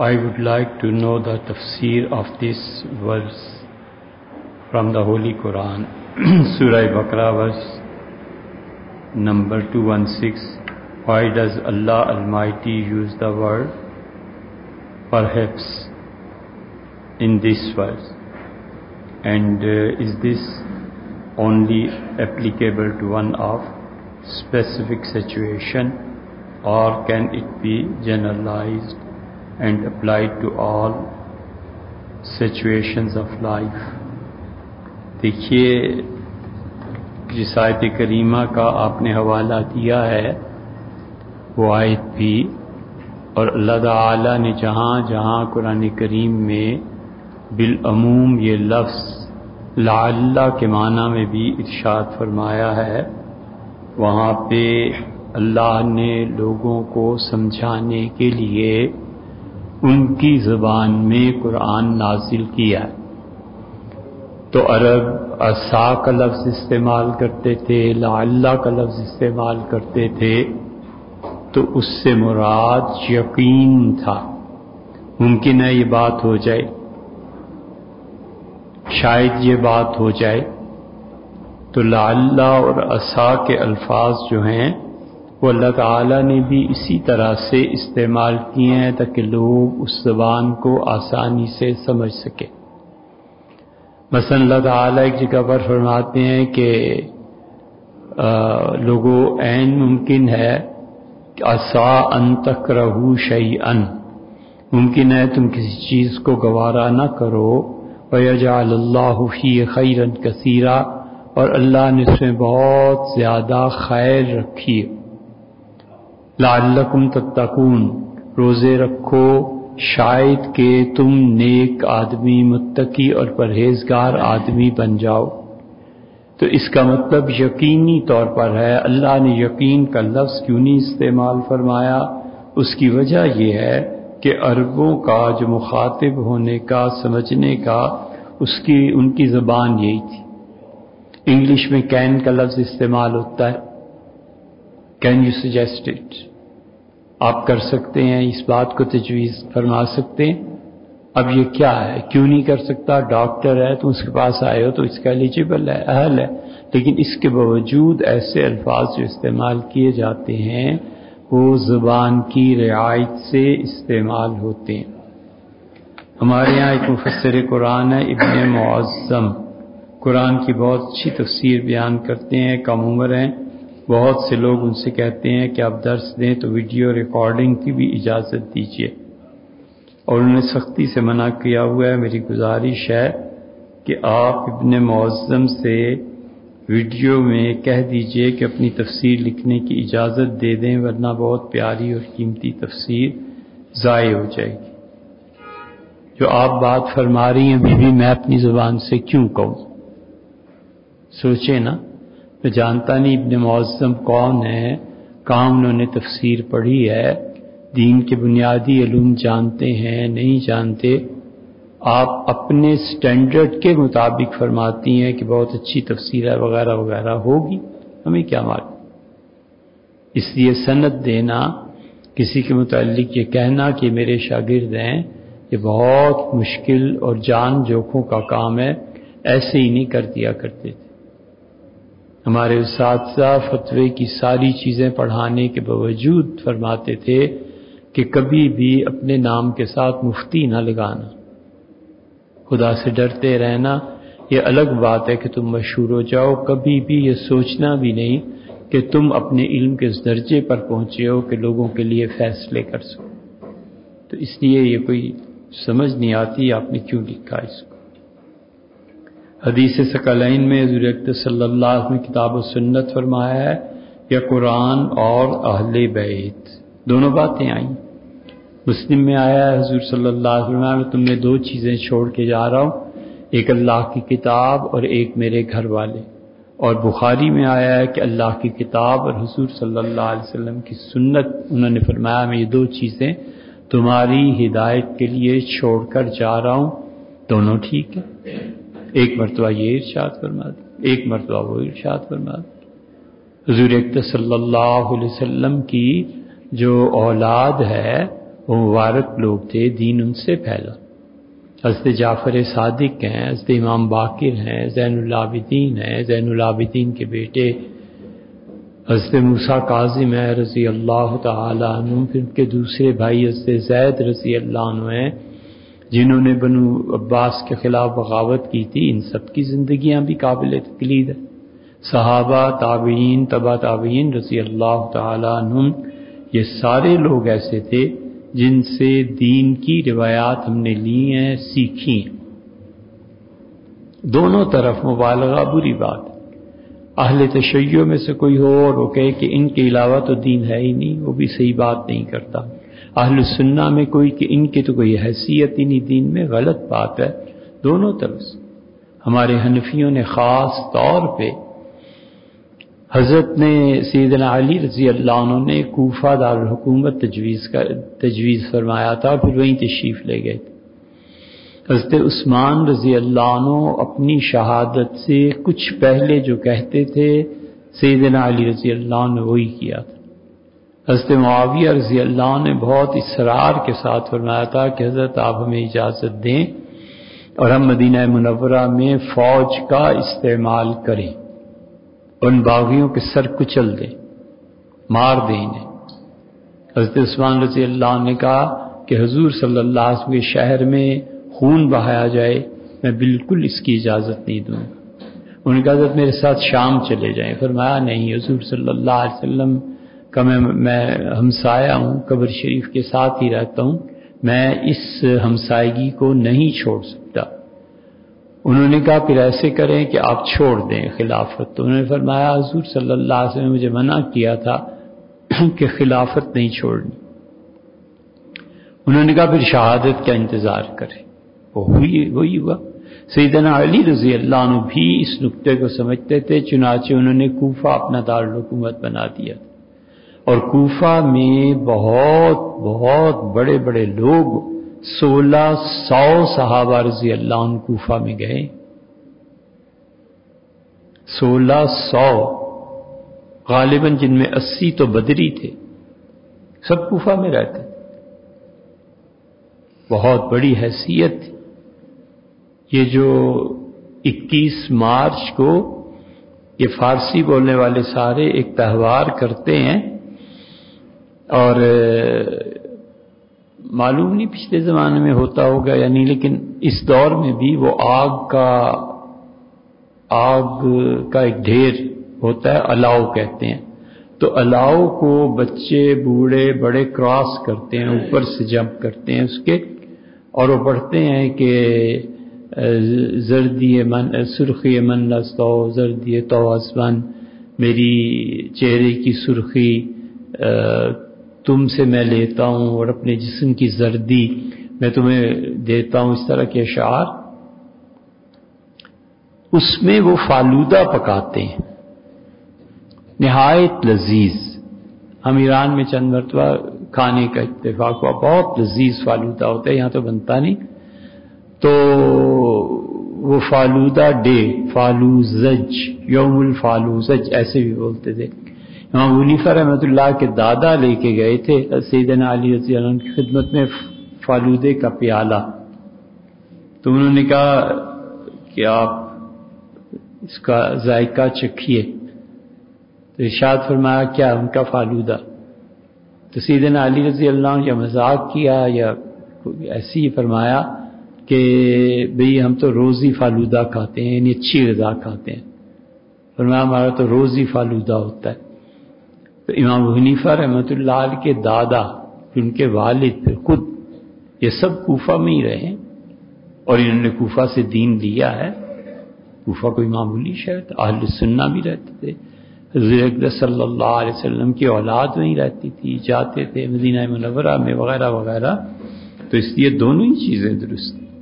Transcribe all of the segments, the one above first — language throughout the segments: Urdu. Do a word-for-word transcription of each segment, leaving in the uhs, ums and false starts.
I would like to know the tafsir of this verse from the Holy Quran, Surah Baqarah, verse number two sixteen. Why does Allah Almighty use the word perhaps in this verse? And uh, is this only applicable to one of specific situation, or can it be generalized and applied to all situations of life? دیکھیے، جس آیت کریمہ کا آپ نے حوالہ دیا ہے وہ آیت بھی، اور اللہ تعالی نے جہاں جہاں قرآن کریم میں بالعموم یہ لفظ لعل کے معنی میں بھی ارشاد فرمایا ہے، وہاں پہ اللہ نے لوگوں کو سمجھانے کے لیے ان کی زبان میں قرآن نازل کیا. تو عرب عصا کا لفظ استعمال کرتے تھے، لعل کا لفظ استعمال کرتے تھے، تو اس سے مراد یقین تھا. ممکن ہے یہ بات ہو جائے، شاید یہ بات ہو جائے. تو لعل اور عصا کے الفاظ جو ہیں وہ اللہ تعالیٰ نے بھی اسی طرح سے استعمال کیے ہیں تاکہ لوگ اس زبان کو آسانی سے سمجھ سکیں. مثلا اللہ تعالیٰ ایک جگہ پر فرماتے ہیں کہ لوگوں عین ممکن ہے کہ عسیٰ ان تکرہوا شیئا، ممکن ہے تم کسی چیز کو گوارا نہ کرو، وَيَجْعَلَ اللَّهُ فِيهِ خَيْرًا كَثِيرًا، اور اللہ نے اس میں بہت زیادہ خیر رکھی. لعلکم تتقون، روزے رکھو شاید کہ تم نیک آدمی، متقی اور پرہیزگار آدمی بن جاؤ. تو اس کا مطلب یقینی طور پر ہے. اللہ نے یقین کا لفظ کیوں نہیں استعمال فرمایا؟ اس کی وجہ یہ ہے کہ عربوں کا جو مخاطب ہونے کا، سمجھنے کا، اس کی ان کی زبان یہی تھی. انگلش میں کین کا لفظ استعمال ہوتا ہے. Can you suggest it? آپ کر سکتے ہیں، اس بات کو تجویز فرما سکتے ہیں. اب یہ کیا ہے؟ کیوں نہیں کر سکتا؟ ڈاکٹر ہے، تو اس کے پاس آئے ہو تو اس کا ایلیجیبل ہے، اہل ہے. لیکن اس کے باوجود ایسے الفاظ جو استعمال کیے جاتے ہیں وہ زبان کی رعایت سے استعمال ہوتے ہیں. ہمارے یہاں ایک مفسر قرآن ہے ابن معظم، قرآن کی بہت اچھی تفسیر بیان کرتے ہیں، کم عمر ہیں. بہت سے لوگ ان سے کہتے ہیں کہ آپ درس دیں تو ویڈیو ریکارڈنگ کی بھی اجازت دیجیے، اور انہوں نے سختی سے منع کیا ہوا ہے. میری گزارش ہے کہ آپ ابن معظم سے ویڈیو میں کہہ دیجئے کہ اپنی تفسیر لکھنے کی اجازت دے دیں، ورنہ بہت پیاری اور قیمتی تفسیر ضائع ہو جائے گی. جو آپ بات فرما رہی ہیں بی بی، میں اپنی زبان سے کیوں کہوں؟ سوچیں نا. میں جانتا نہیں ابن معظم کون ہے، کہاں انہوں نے تفسیر پڑھی ہے، دین کے بنیادی علوم جانتے ہیں نہیں جانتے. آپ اپنے سٹینڈرڈ کے مطابق فرماتی ہیں کہ بہت اچھی تفسیر ہے وغیرہ وغیرہ، ہوگی، ہمیں کیا معلوم. اس لیے سند دینا، کسی کے متعلق یہ کہنا کہ میرے شاگرد ہیں، یہ بہت مشکل اور جان جوکھوں کا کام ہے. ایسے ہی نہیں کر دیا کرتے تھے. ہمارے اساتذہ فتوے کی ساری چیزیں پڑھانے کے باوجود فرماتے تھے کہ کبھی بھی اپنے نام کے ساتھ مفتی نہ لگانا، خدا سے ڈرتے رہنا. یہ الگ بات ہے کہ تم مشہور ہو جاؤ، کبھی بھی یہ سوچنا بھی نہیں کہ تم اپنے علم کے اس درجے پر پہنچے ہو کہ لوگوں کے لیے فیصلے کر سکو. تو اس لیے یہ کوئی سمجھ نہیں آتی آپ نے کیوں لکھا اس کو. حدیث ثقلین میں حضور اکرم صلی اللہ علیہ وسلم نے کتاب و سنت فرمایا ہے، یا قرآن اور اہل بیت، دونوں باتیں آئیں. مسلم میں آیا ہے حضور صلی اللہ علیہ وسلم میں تم نے دو چیزیں چھوڑ کے جا رہا ہوں، ایک اللہ کی کتاب اور ایک میرے گھر والے. اور بخاری میں آیا ہے کہ اللہ کی کتاب اور حضور صلی اللہ علیہ وسلم کی سنت، انہوں نے فرمایا میں یہ دو چیزیں تمہاری ہدایت کے لیے چھوڑ کر جا رہا ہوں. دونوں ٹھیک ہے. ایک مرتبہ یہ ارشاد فرما دی، ایک مرتبہ وہ ارشاد فرما دی. حضور اکرم صلی اللہ علیہ وسلم کی جو اولاد ہے وہ مبارک لوگ تھے، دین ان سے پھیلا۔ حضرت جعفر صادق ہیں، حضرت امام باقر ہیں، زین العابدین ہیں، زین العابدین کے بیٹے حضرت موسیٰ کاظم ہے رضی اللہ تعالی عنہ، پھر ان کے دوسرے بھائی حضرت زید رضی اللہ عنہ ہیں جنہوں نے بنو عباس کے خلاف بغاوت کی تھی۔ ان سب کی زندگیاں بھی قابل تقلید ہیں۔ صحابہ، تابعین، تبع تابعین رضی اللہ تعالی عنہم، یہ سارے لوگ ایسے تھے جن سے دین کی روایات ہم نے لی ہیں، سیکھی ہیں۔ دونوں طرف مبالغہ بری بات ہے۔ اہل تشیع میں سے کوئی ہو اور وہ کہے کہ ان کے علاوہ تو دین ہے ہی نہیں، وہ بھی صحیح بات نہیں کرتا۔ اہل سنہ میں کوئی کہ ان کی تو کوئی حیثیت ہی نہیں دین میں، غلط بات ہے۔ دونوں طرف سے ہمارے حنفیوں نے خاص طور پہ حضرت نے سیدنا علی رضی اللہ عنہ نے کوفہ دارالحکومت تجویز کا تجویز فرمایا تھا، پھر وہیں تشریف لے گئے تھے۔ حضرت عثمان رضی اللہ عنہ اپنی شہادت سے کچھ پہلے جو کہتے تھے سیدنا علی رضی اللہ عنہ نے وہی کیا تھا۔ حضرت معاویہ رضی اللہ عنہ نے بہت اصرار کے ساتھ فرمایا تھا کہ حضرت آپ ہمیں اجازت دیں اور ہم مدینہ منورہ میں فوج کا استعمال کریں، ان باغیوں کے سر کچل دیں، مار دیں انہیں۔ حضرت عثمان رضی اللہ عنہ نے کہا کہ حضور صلی اللہ علیہ وسلم کے شہر میں خون بہایا جائے، میں بالکل اس کی اجازت نہیں دوں گا۔ انہوں نے کہا حضرت میرے ساتھ شام چلے جائیں، فرمایا نہیں، حضور صلی اللہ علیہ وسلم کا میں میں ہمسایہ ہوں، قبر شریف کے ساتھ ہی رہتا ہوں، میں اس ہمسائیگی کو نہیں چھوڑ سکتا۔ انہوں نے کہا پھر ایسے کریں کہ آپ چھوڑ دیں خلافت، تو انہوں نے فرمایا حضور صلی اللہ علیہ وسلم نے مجھے منع کیا تھا کہ خلافت نہیں چھوڑنی۔ انہوں نے کہا پھر شہادت کا انتظار کریں، وہ ہوئی وہی ہوا۔ سیدنا علی رضی اللہ عنہ بھی اس نقطے کو سمجھتے تھے، چنانچہ انہوں نے کوفہ اپنا دارالحکومت بنا دیا، اور کوفہ میں بہت بہت بڑے بڑے لوگ، سولہ سو صحابہ رضی اللہ عنہ کوفہ میں گئے، سولہ سو، غالباً جن میں اسی تو بدری تھے، سب کوفہ میں رہتے، بہت بڑی حیثیت تھی۔ یہ جو اکیس مارچ کو یہ فارسی بولنے والے سارے ایک تہوار کرتے ہیں، اور معلوم نہیں پچھلے زمانے میں ہوتا ہوگا یا نہیں، لیکن اس دور میں بھی وہ آگ کا آگ کا ایک ڈھیر ہوتا ہے، الاؤ کہتے ہیں، تو الاؤ کو بچے بوڑھے بڑے کراس کرتے ہیں، اوپر سے جمپ کرتے ہیں اس کے، اور وہ پڑھتے ہیں کہ زردی من سرخی من لستو زردی تو اسمن، میری چہرے کی سرخی تم سے میں لیتا ہوں اور اپنے جسم کی زردی میں تمہیں دیتا ہوں، اس طرح کے اشعار۔ اس میں وہ فالودہ پکاتے ہیں، نہایت لذیذ۔ ہم ایران میں چند مرتبہ کھانے کا اتفاق ہوا، بہت لذیذ فالودہ ہوتا ہے، یہاں تو بنتا نہیں۔ تو وہ فالودہ ڈے، فالوزج، یوم الفالوزج ایسے بھی بولتے تھے۔ امام ابو حنیفہ رحمۃ اللہ کے دادا لے کے گئے تھے سیدنا علی رضی اللہ عنہ کی خدمت میں فالودے کا پیالہ، تو انہوں نے کہا کہ آپ اس کا ذائقہ چکھیے، تو ارشاد فرمایا کیا؟ ان کا فالودہ۔ تو سیدنا علی رضی اللہ عنہ یا مذاق کیا یا ایسے ہی فرمایا کہ بھئی ہم تو روزی فالودہ کھاتے ہیں، یعنی اچھی غذا کھاتے ہیں۔ فرمایا ہمارا تو روزی فالودہ ہوتا ہے۔ تو امام ابو حنیفہ رحمۃ اللہ علیہ کے دادا، پھر ان کے والد، پھر خود، یہ سب کوفہ میں ہی رہے، اور انہوں نے کوفہ سے دین لیا ہے۔ کوفہ کوئی معمولی شہر تھا، اہل سنہ بھی رہتے تھے، حضور اقدس صلی اللہ علیہ وسلم کی اولاد وہیں رہتی تھی، جاتے تھے مدینہ منورہ میں وغیرہ وغیرہ، تو اس لیے دونوں ہی چیزیں درست ہیں۔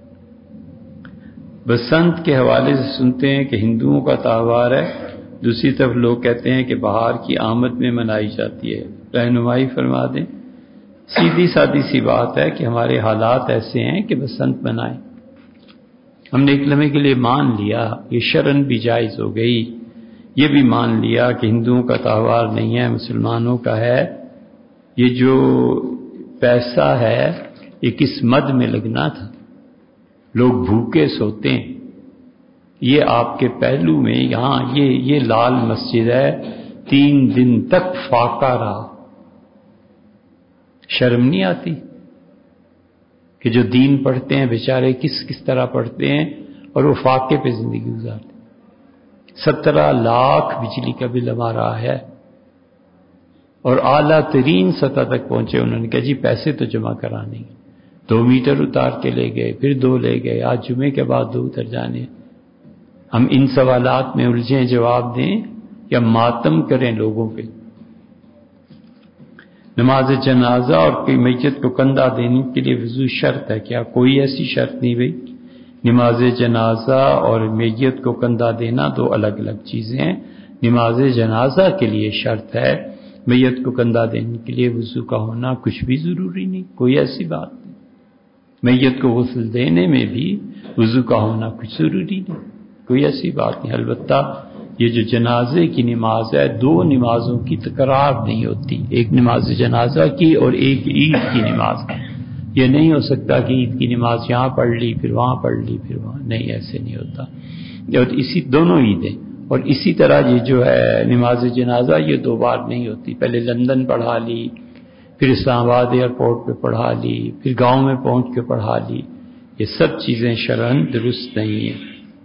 بسنت کے حوالے سے سنتے ہیں کہ ہندوؤں کا تہوار ہے، دوسری طرف لوگ کہتے ہیں کہ بہار کی آمد میں منائی جاتی ہے، رہنمائی فرما دیں۔ سیدھی سادی سی بات ہے کہ ہمارے حالات ایسے ہیں کہ بسنت منائیں۔ ہم نے ایک لمحے کے لیے مان لیا، یہ شرن بھی جائز ہو گئی، یہ بھی مان لیا کہ ہندوؤں کا تہوار نہیں ہے، مسلمانوں کا ہے۔ یہ جو پیسہ ہے یہ کس مد میں لگنا تھا، لوگ بھوکے سوتے ہیں، یہ آپ کے پہلو میں یہاں یہ یہ لال مسجد ہے، تین دن تک فاقہ رہا، شرم نہیں آتی کہ جو دین پڑھتے ہیں بیچارے کس کس طرح پڑھتے ہیں اور وہ فاقے پہ زندگی گزارتے ہیں۔ سترہ لاکھ بجلی کا بل ہمارا ہے اور اعلیٰ ترین سطح تک پہنچے، انہوں نے کہا جی پیسے تو جمع کرانے ہیں، دو میٹر اتار کے لے گئے، پھر دو لے گئے، آج جمعے کے بعد دو اتر جانے۔ ہم ان سوالات میں الجھیں، جواب دیں یا ماتم کریں لوگوں پہ؟ نماز جنازہ اور کوئی میت کو کندھا دینے کے لیے وضو شرط ہے کیا؟ کوئی ایسی شرط نہیں بھائی، نماز جنازہ اور میت کو کندھا دینا دو الگ الگ چیزیں ہیں۔ نماز جنازہ کے لیے شرط ہے، میت کو کندھا دینے کے لیے وضو کا ہونا کچھ بھی ضروری نہیں، کوئی ایسی بات نہیں۔ میت کو غسل دینے میں بھی وضو کا ہونا کچھ ضروری نہیں، کوئی ایسی بات نہیں۔ البتہ یہ جو جنازے کی نماز ہے، دو نمازوں کی تکرار نہیں ہوتی، ایک نماز جنازہ کی اور ایک عید کی نماز۔ یہ نہیں ہو سکتا کہ عید کی نماز یہاں پڑھ لی پھر وہاں پڑھ لی پھر وہاں، نہیں، ایسے نہیں ہوتا۔ اور اسی دونوں عیدیں اور اسی طرح یہ جو ہے نماز جنازہ یہ دو بار نہیں ہوتی، پہلے لندن پڑھا لی، پھر اسلام آباد ایئرپورٹ پہ پڑھا لی، پھر گاؤں میں پہنچ کے پڑھا لی، یہ سب چیزیں شرعاً درست نہیں ہیں۔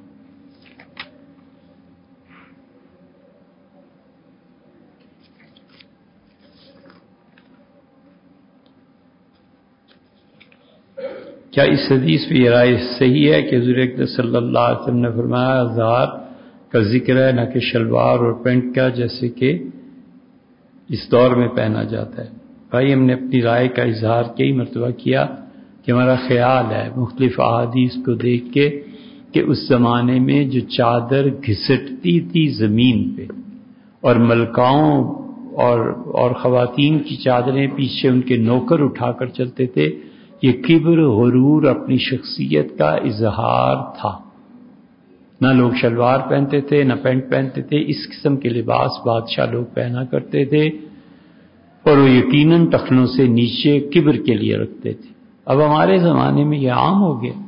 کیا اس حدیث پہ یہ رائے صحیح ہے کہ حضور اکرم صلی اللہ علیہ وسلم نے فرمایا ازار کا ذکر ہے نہ کہ شلوار اور پینٹ کا، جیسے کہ اس دور میں پہنا جاتا ہے؟ بھائی ہم نے اپنی رائے کا اظہار کئی مرتبہ کیا کہ ہمارا خیال ہے مختلف احادیث کو دیکھ کے کہ اس زمانے میں جو چادر گھسٹتی تھی زمین پہ اور ملکاؤں اور اور خواتین کی چادریں پیچھے ان کے نوکر اٹھا کر چلتے تھے، یہ کبر غرور اپنی شخصیت کا اظہار تھا۔ نہ لوگ شلوار پہنتے تھے نہ پینٹ پہنتے تھے، اس قسم کے لباس بادشاہ لوگ پہنا کرتے تھے اور وہ یقیناً ٹخنوں سے نیچے کبر کے لیے رکھتے تھے۔ اب ہمارے زمانے میں یہ عام ہو گیا۔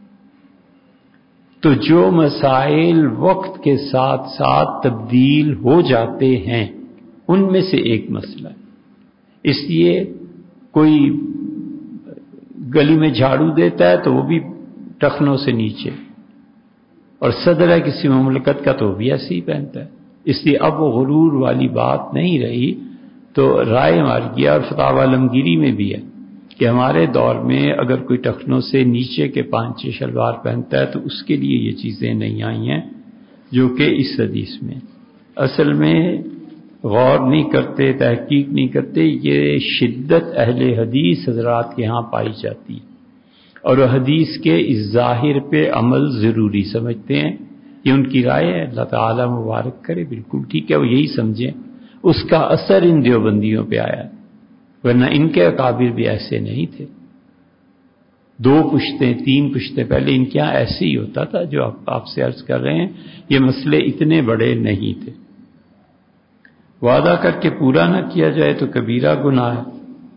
تو جو مسائل وقت کے ساتھ ساتھ تبدیل ہو جاتے ہیں ان میں سے ایک مسئلہ ہے، اس لیے کوئی گلی میں جھاڑو دیتا ہے تو وہ بھی ٹخنوں سے نیچے، اور صدر ہے کسی مملکت کا تو وہ بھی ایسے ہی پہنتا ہے، اس لیے اب وہ غرور والی بات نہیں رہی۔ تو رائے ہماری کیا اور فتاوی عالمگیری میں بھی ہے کہ ہمارے دور میں اگر کوئی ٹخنوں سے نیچے کے پانچے شلوار پہنتا ہے تو اس کے لیے یہ چیزیں نہیں آئی ہیں جو کہ اس حدیث میں۔ اصل میں غور نہیں کرتے، تحقیق نہیں کرتے، یہ شدت اہل حدیث حضرات کے ہاں پائی جاتی ہے اور حدیث کے اس ظاہر پہ عمل ضروری سمجھتے ہیں۔ یہ ان کی رائے ہے، اللہ تعالیٰ مبارک کرے، بالکل ٹھیک ہے، وہ یہی سمجھیں۔ اس کا اثر ان دیوبندیوں پہ آیا، ورنہ ان کے اکابر بھی ایسے نہیں تھے۔ دو پشتیں تین پشتیں پہلے ان کے یہاں ایسے ہی ہوتا تھا جو آپ آپ سے عرض کر رہے ہیں، یہ مسئلے اتنے بڑے نہیں تھے۔ وعدہ کر کے پورا نہ کیا جائے تو کبیرہ گناہ ہے۔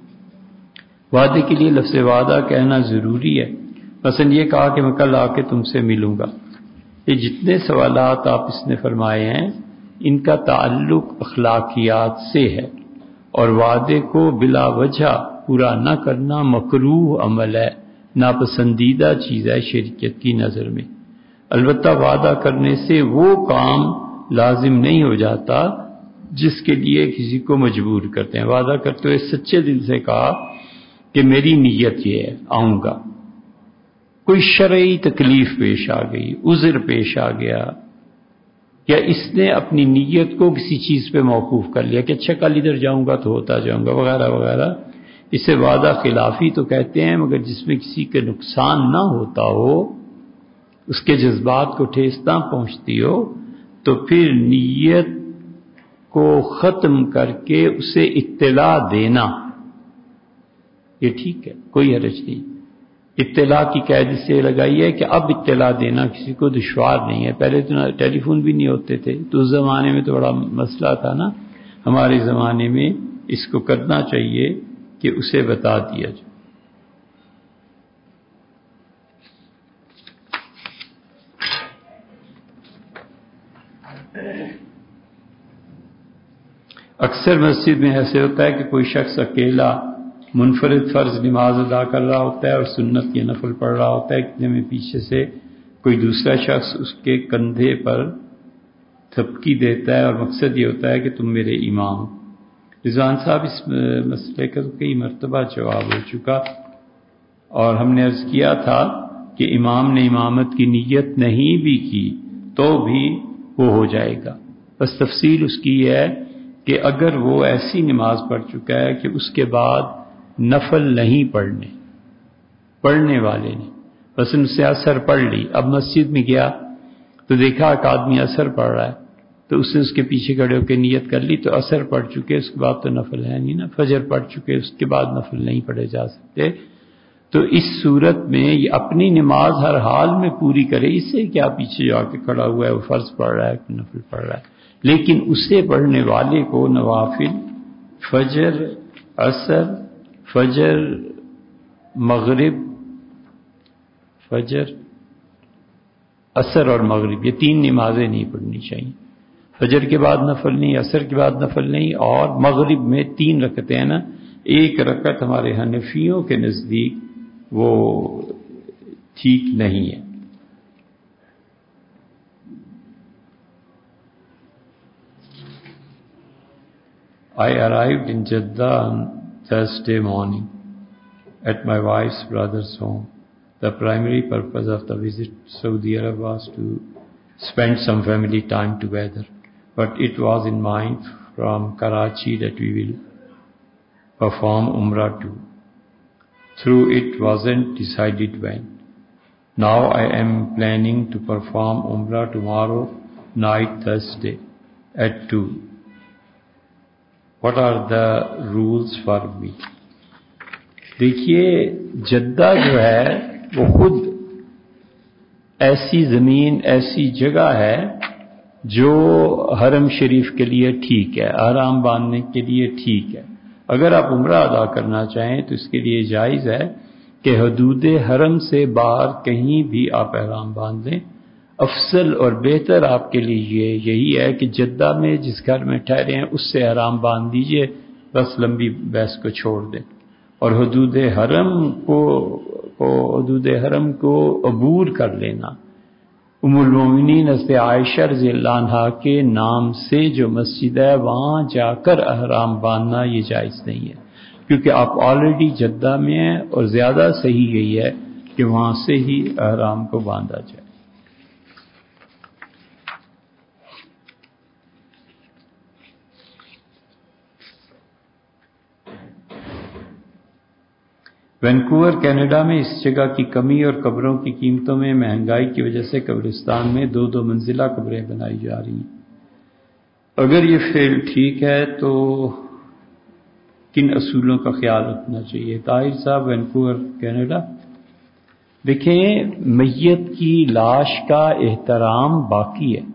وعدے کے لیے لفظ وعدہ کہنا ضروری ہے، مثلا یہ کہا کہ میں کل آ کے تم سے ملوں گا۔ یہ جتنے سوالات آپ اس نے فرمائے ہیں ان کا تعلق اخلاقیات سے ہے، اور وعدے کو بلا وجہ پورا نہ کرنا مکروہ عمل ہے، ناپسندیدہ چیز ہے شریعت کی نظر میں۔ البتہ وعدہ کرنے سے وہ کام لازم نہیں ہو جاتا جس کے لیے کسی کو مجبور کرتے ہیں۔ وعدہ کرتے ہوئے سچے دل سے کہا کہ میری نیت یہ ہے، آؤں گا، کوئی شرعی تکلیف پیش آ گئی، عذر پیش آ گیا، یا اس نے اپنی نیت کو کسی چیز پہ موقوف کر لیا کہ اچھا کل ادھر جاؤں گا تو ہوتا جاؤں گا وغیرہ وغیرہ، اسے وعدہ خلافی تو کہتے ہیں، مگر جس میں کسی کے نقصان نہ ہوتا ہو، اس کے جذبات کو ٹھیس نہ پہنچتی ہو، تو پھر نیت کو ختم کر کے اسے اطلاع دینا یہ ٹھیک ہے، کوئی حرج نہیں۔ اطلاع کی قید سے لگائی ہے کہ اب اطلاع دینا کسی کو دشوار نہیں ہے، پہلے تو ٹیلی فون بھی نہیں ہوتے تھے، تو اس زمانے میں تو بڑا مسئلہ تھا نا۔ ہمارے زمانے میں اس کو کرنا چاہیے کہ اسے بتا دیا جائے۔ اکثر مسجد میں ایسے ہوتا ہے کہ کوئی شخص اکیلا منفرد فرض نماز ادا کر رہا ہوتا ہے اور سنت یا نفل پڑھ رہا ہوتا ہے، اتنے میں پیچھے سے کوئی دوسرا شخص اس کے کندھے پر تھپکی دیتا ہے اور مقصد یہ ہوتا ہے کہ تم میرے امام۔ رضوان صاحب اس مسئلے کا کئی مرتبہ جواب ہو چکا، اور ہم نے عرض کیا تھا کہ امام نے امامت کی نیت نہیں بھی کی تو بھی وہ ہو جائے گا، بس تفصیل اس کی یہ ہے کہ اگر وہ ایسی نماز پڑھ چکا ہے کہ اس کے بعد نفل نہیں پڑھنے پڑھنے والے نے، بس ان سے اثر پڑھ لی، اب مسجد میں گیا تو دیکھا ایک آدمی اثر پڑھ رہا ہے تو اس نے اس کے پیچھے کھڑے ہو کے نیت کر لی، تو اثر پڑھ چکے اس کے بعد تو نفل ہے نہیں نا، فجر پڑھ چکے اس کے بعد نفل نہیں پڑھے جا سکتے۔ تو اس صورت میں یہ اپنی نماز ہر حال میں پوری کرے، اس سے کیا پیچھے جا کے کھڑا ہوا ہے وہ فرض پڑھ رہا ہے کہ نفل پڑھ رہا ہے، لیکن اسے پڑھنے والے کو نوافل فجر، عصر، فجر، مغرب، فجر، عصر اور مغرب، یہ تین نمازیں نہیں پڑھنی چاہیے۔ فجر کے بعد نفل نہیں، عصر کے بعد نفل نہیں، اور مغرب میں تین رکعتیں ہیں نا، ایک رکعت ہمارے حنفیوں کے نزدیک وہ ٹھیک نہیں ہے۔ I arrived in Jeddah on Thursday morning at my wife's brother's home. The primary purpose of the visit to Saudi Arabia was to spend some family time together, but it was in mind from Karachi that we will perform Umrah too. Through it wasn't decided when. Now I am planning to perform Umrah tomorrow night, Thursday at two. What are the rules for me? دیکھیے جدہ جو ہے وہ خود ایسی زمین، ایسی جگہ ہے جو حرم شریف کے لیے ٹھیک ہے، احرام باندھنے کے لیے ٹھیک ہے۔ اگر آپ عمرہ ادا کرنا چاہیں تو اس کے لیے جائز ہے کہ حدود حرم سے باہر کہیں بھی آپ احرام باندھ لیں۔ افضل اور بہتر آپ کے لیے یہی ہے کہ جدہ میں جس گھر میں ٹھہرے ہیں اس سے احرام باندھ دیجئے، بس لمبی بحث کو چھوڑ دیں، اور حدود حرم کو کو حدود حرم کو عبور کر لینا۔ ام المومنین حضرت عائشہ رضی اللہ عنہا کے نام سے جو مسجد ہے وہاں جا کر احرام باندھنا یہ جائز نہیں ہے، کیونکہ آپ آلریڈی جدہ میں ہیں، اور زیادہ صحیح یہی ہے کہ وہاں سے ہی احرام کو باندھا جائے۔ وینکوور کینیڈا میں اس جگہ کی کمی اور قبروں کی قیمتوں میں مہنگائی کی وجہ سے قبرستان میں دو دو منزلہ قبریں بنائی جا رہی ہیں۔ اگر یہ فعل ٹھیک ہے تو کن اصولوں کا خیال رکھنا چاہیے؟ طاہر صاحب، وینکوور کینیڈا۔ دیکھیں، میت کی لاش کا احترام باقی ہے۔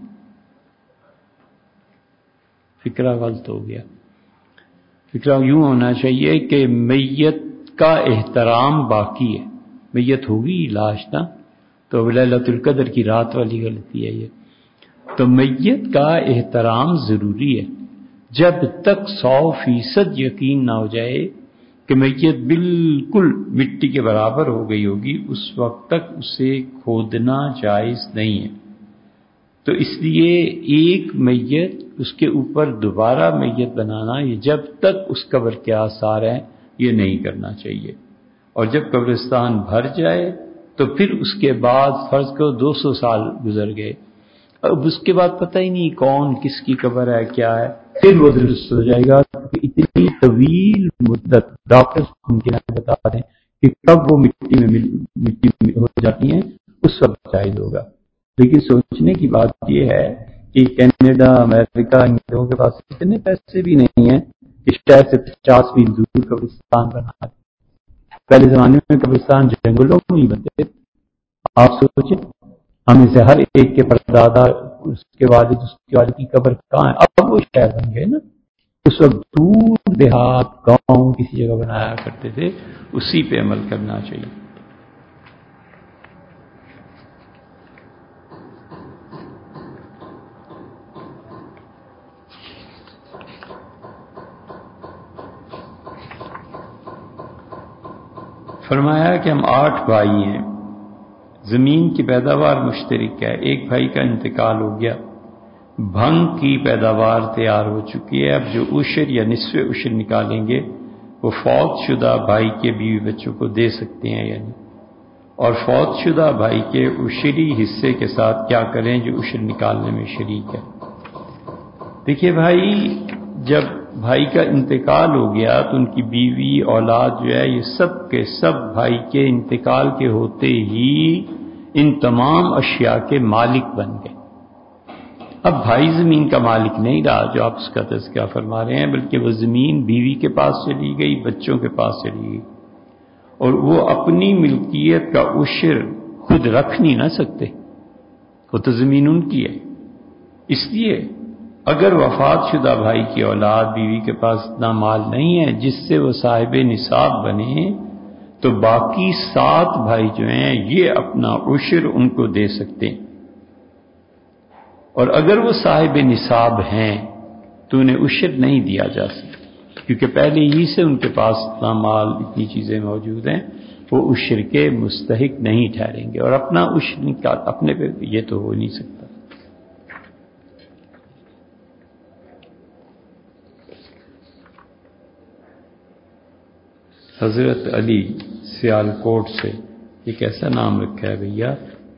فکرہ غلط ہو گیا، فکرہ یوں ہونا چاہیے کہ میت کا احترام باقی ہے۔ میت ہوگی لاش نا، تو لیلۃ القدر کی رات والی غلطی ہے یہ۔ تو میت کا احترام ضروری ہے جب تک سو فیصد یقین نہ ہو جائے کہ میت بالکل مٹی کے برابر ہو گئی ہوگی، اس وقت تک اسے کھودنا جائز نہیں ہے۔ تو اس لیے ایک میت، اس کے اوپر دوبارہ میت بنانا، یہ جب تک اس قبر کے آثار ہیں یہ نہیں کرنا چاہیے۔ اور جب قبرستان بھر جائے تو پھر اس کے بعد فرض کرو دو سو سال گزر گئے، اب اس کے بعد پتہ ہی نہیں کون کس کی قبر ہے کیا ہے، پھر وہ درست ہو جائے گا۔ اتنی طویل مدت ڈاکٹر ممکن ہے بتا دیں کہ کب وہ مٹی میں مٹی میں ہو جاتی ہیں، اس وقت جائز ہوگا۔ لیکن سوچنے کی بات یہ ہے کہ کینیڈا، امریکہ، ان لوگوں کے پاس اتنے پیسے بھی نہیں ہیں کہ شہر سے پچاس میل دور قبرستان بنا دیں۔ پہلے زمانے میں قبرستان جنگلوں میں ہی بنتے تھے۔ آپ سوچیں، ہم سے ہر ایک کے پردادا، اس کے والد، اس کے والد کی قبر کہاں ہے؟ اب وہ شہر بن گئے نا۔ اس وقت دور دیہات گاؤں کسی جگہ بنایا کرتے تھے، اسی پہ عمل کرنا چاہیے۔ فرمایا کہ ہم آٹھ بھائی ہیں، زمین کی پیداوار مشترک ہے، ایک بھائی کا انتقال ہو گیا، بھنگ کی پیداوار تیار ہو چکی ہے، اب جو عشر یا نصف عشر نکالیں گے وہ فوت شدہ بھائی کے بیوی بچوں کو دے سکتے ہیں یعنی، اور فوت شدہ بھائی کے عشری حصے کے ساتھ کیا کریں جو عشر نکالنے میں شریک ہے۔ دیکھیے بھائی، جب بھائی کا انتقال ہو گیا تو ان کی بیوی اولاد جو ہے یہ سب کے سب بھائی کے انتقال کے ہوتے ہی ان تمام اشیاء کے مالک بن گئے۔ اب بھائی زمین کا مالک نہیں رہا جو آپ اس کا تذکرہ فرما رہے ہیں، بلکہ وہ زمین بیوی کے پاس چلی گئی، بچوں کے پاس چلی گئی، اور وہ اپنی ملکیت کا عشر خود رکھ نہیں نہ سکتے، وہ تو زمین ان کی ہے۔ اس لیے اگر وفات شدہ بھائی کی اولاد بیوی کے پاس اتنا مال نہیں ہے جس سے وہ صاحب نصاب بنے، تو باقی سات بھائی جو ہیں یہ اپنا عشر ان کو دے سکتے ہیں، اور اگر وہ صاحب نصاب ہیں تو انہیں عشر نہیں دیا جا سکتا، کیونکہ پہلے ہی سے ان کے پاس اتنا مال، اتنی چیزیں موجود ہیں، وہ عشر کے مستحق نہیں ٹھہریں گے، اور اپنا عشر نکال اپنے پہ یہ تو ہو نہیں سکتا۔ حضرت علی سیالکوٹ سے ایک ایسا نام رکھا ہے بھیا۔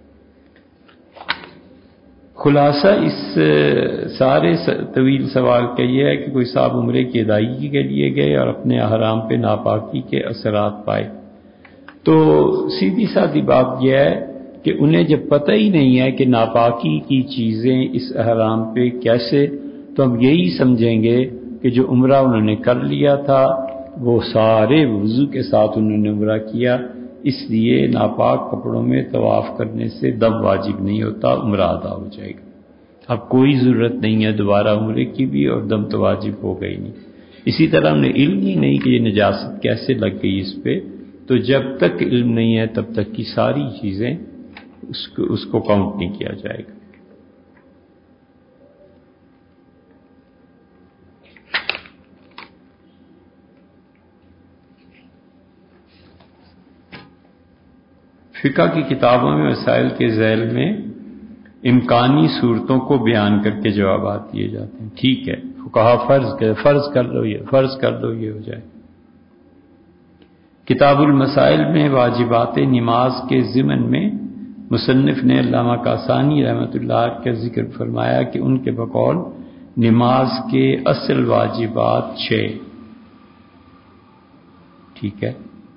خلاصہ اس سارے طویل سوال کا یہ ہے کہ کوئی صاحب عمرے کی ادائیگی کے لیے گئے اور اپنے احرام پہ ناپاکی کے اثرات پائے، تو سیدھی سادی بات یہ ہے کہ انہیں جب پتہ ہی نہیں ہے کہ ناپاکی کی چیزیں اس احرام پہ کیسے، تو ہم یہی سمجھیں گے کہ جو عمرہ انہوں نے کر لیا تھا وہ سارے وضو کے ساتھ انہوں نے عمرہ کیا، اس لیے ناپاک کپڑوں میں طواف کرنے سے دم واجب نہیں ہوتا، عمرہ ادا ہو جائے گا۔ اب کوئی ضرورت نہیں ہے دوبارہ عمرے کی بھی، اور دم تو واجب ہو گئی نہیں۔ اسی طرح انہیں علم ہی نہیں کہ یہ نجاست کیسے لگ گئی اس پہ، تو جب تک علم نہیں ہے تب تک کی ساری چیزیں اس کو اس کو کاؤنٹ نہیں کیا جائے گا۔ فقہ کی کتابوں میں مسائل کے ذیل میں امکانی صورتوں کو بیان کر کے جوابات دیے جاتے ہیں، ٹھیک ہے، فقہا فرض کر فرض کر لو یہ فرض کر لو یہ ہو جائے۔ کتاب المسائل میں واجبات نماز کے ضمن میں مصنف نے علامہ کاسانی رحمۃ اللہ کا ذکر فرمایا کہ ان کے بقول نماز کے اصل واجبات چھ، ٹھیک ہے۔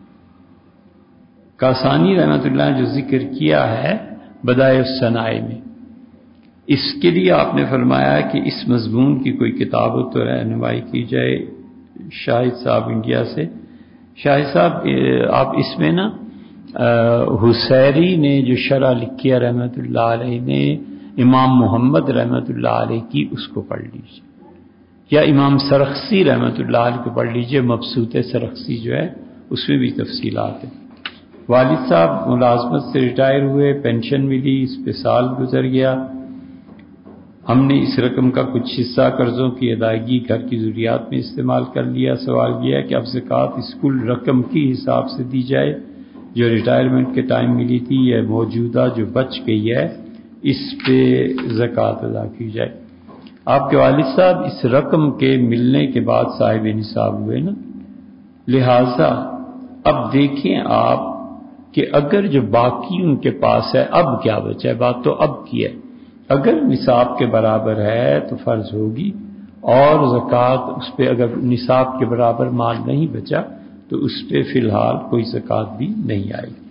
کاسانی رحمۃ اللہ نے جو ذکر کیا ہے بدائع الصنائع میں، اس کے لیے آپ نے فرمایا کہ اس مضمون کی کوئی کتاب ہو تو رہنمائی کی جائے شاہد صاحب انڈیا سے۔ شاہد صاحب آپ اس میں نا حسیری نے جو شرح لکھی ہے رحمۃ اللہ علیہ نے امام محمد رحمۃ اللہ علیہ کی، اس کو پڑھ لیجیے، یا امام سرخسی رحمۃ اللہ علیہ کو پڑھ لیجیے، مبسوط سرخسی جو ہے اس میں بھی تفصیلات ہیں۔ والد صاحب ملازمت سے ریٹائر ہوئے، پینشن ملی، اس پہ سال گزر گیا، ہم نے اس رقم کا کچھ حصہ قرضوں کی ادائیگی گھر کی ضروریات میں استعمال کر لیا۔ سوال یہ ہے کہ اب زکوٰۃ اس کل رقم کی حساب سے دی جائے جو ریٹائرمنٹ کے ٹائم ملی تھی، یا موجودہ جو بچ گئی ہے اس پہ زکوٰۃ ادا کی جائے؟ آپ کے والد صاحب اس رقم کے ملنے کے بعد صاحب نصاب ہوئے نا، لہذا اب دیکھیں آپ کہ اگر جو باقی ان کے پاس ہے اب کیا بچا ہے، بات تو اب کی ہے، اگر نصاب کے برابر ہے تو فرض ہوگی، اور زکوٰۃ اس پہ اگر نصاب کے برابر مال نہیں بچا تو اس پہ فی الحال کوئی زکوٰۃ بھی نہیں آئے گی۔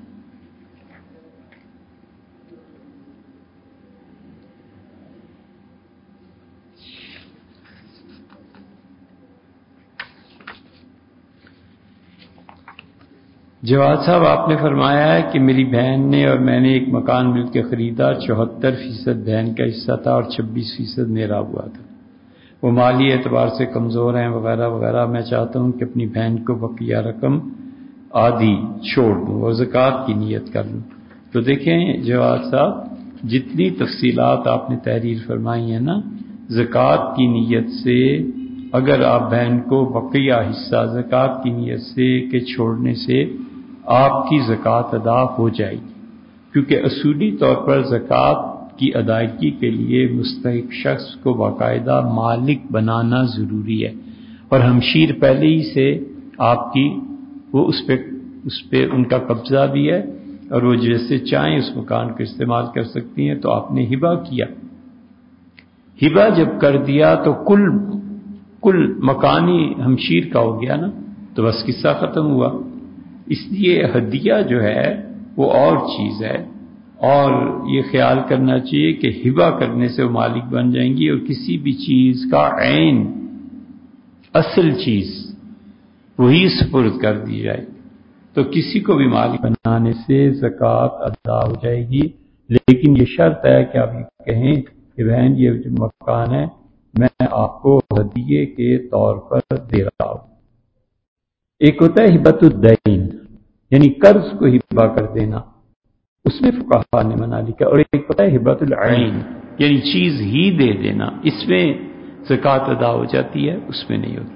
جواد صاحب آپ نے فرمایا ہے کہ میری بہن نے اور میں نے ایک مکان مل کے خریدا، چوہتر فیصد بہن کا حصہ تھا اور چھبیس فیصد میرا ہوا تھا، وہ مالی اعتبار سے کمزور ہیں وغیرہ وغیرہ، میں چاہتا ہوں کہ اپنی بہن کو بقیہ رقم آدھی چھوڑ دوں اور زکوٰۃ کی نیت کر لوں۔ تو دیکھیں جواد صاحب، جتنی تفصیلات آپ نے تحریر فرمائی ہیں نا، زکوٰۃ کی نیت سے اگر آپ بہن کو بقیہ حصہ زکوٰۃ کی نیت سے کہ چھوڑنے سے آپ کی زکوٰۃ ادا ہو جائے گی، کیونکہ اصولی طور پر زکوٰۃ کی ادائیگی کے لیے مستحق شخص کو باقاعدہ مالک بنانا ضروری ہے، اور ہمشیر پہلے ہی سے آپ کی وہ اس پہ اس پہ ان کا قبضہ بھی ہے، اور وہ جیسے چاہیں اس مکان کو استعمال کر سکتی ہیں۔ تو آپ نے ہبہ کیا، ہبہ جب کر دیا تو کل کل مکانی ہمشیر کا ہو گیا نا، تو بس قصہ ختم ہوا۔ اس لیے ہدیہ جو ہے وہ اور چیز ہے، اور یہ خیال کرنا چاہیے کہ ہبہ کرنے سے وہ مالک بن جائیں گی، اور کسی بھی چیز کا عین اصل چیز وہی سپرد کر دی جائے تو کسی کو بھی مالک بنانے سے زکوٰۃ ادا ہو جائے گی۔ لیکن یہ شرط ہے کہ آپ یہ کہیں کہ بہن یہ جو مکان ہے میں آپ کو ہدیے کے طور پر دے رہا ہوں۔ ایک ہوتا ہے ہبۃ الدین، یعنی قرض کو ہبہ کر دینا، اس میں فقہا نے منع لکھا، اور ایک ہوتا ہے ہبۃ العین، یعنی چیز ہی دے دینا، اس میں زکوٰۃ ادا ہو جاتی ہے، اس میں نہیں ہوتی۔